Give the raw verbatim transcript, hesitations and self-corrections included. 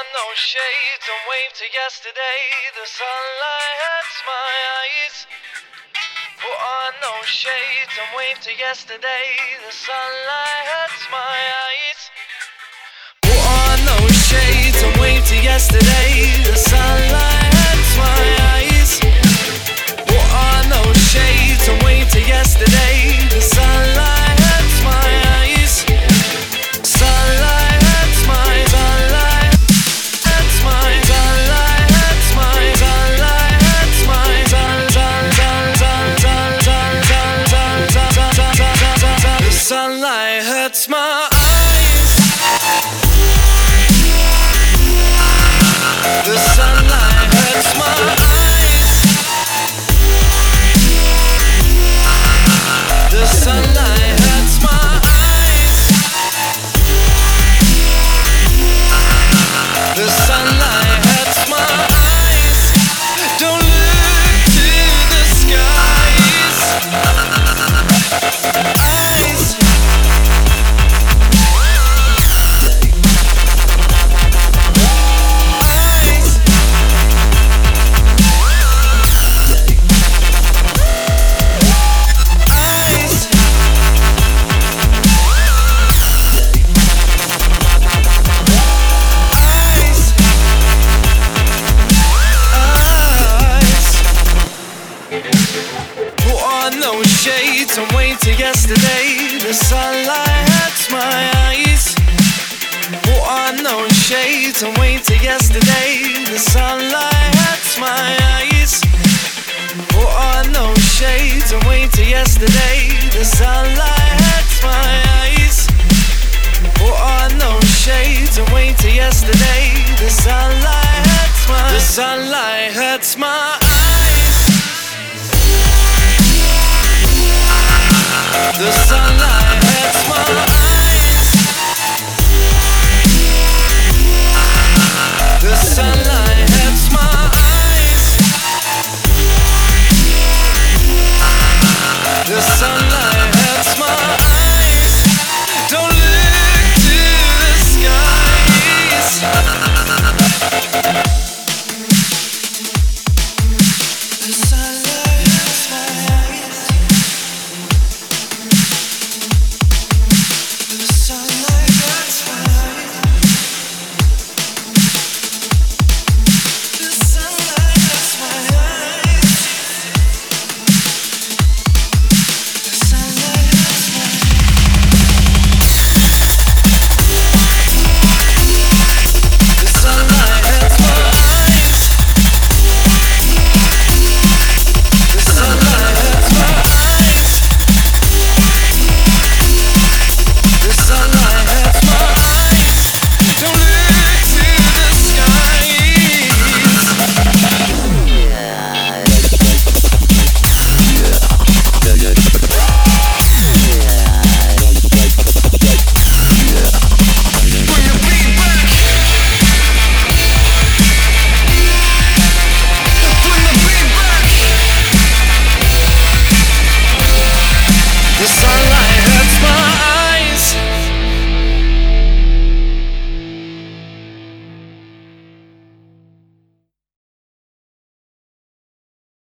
on those shades and wave to yesterday. The sunlight hurts my eyes. Put on those shades and wave to yesterday. The sunlight hurts my eyes. Put on those shades and wave to yesterday. The sunlight hurts my eyes. Put on those shades and wave to yesterday. The sunlight hurts my eyes. Sunlight hurts my sunlight hurts my sunlight hurts my sunlight hurts my sun sun sun sun sun sun sun sun sun sun sun. The sunlight hurts my eyes. The sunlight hurts my eyes. The sunlight hurts my eyes. The sunlight hurts my eyes. Don't look to the skies. Eyes. Shades and wait till yesterday. The sunlight hurts my eyes. Put on those shades and wait till yesterday. The sunlight hurts my eyes. Put on those shades and wait till yesterday. The sunlight hurts my eyes. Put on those shades and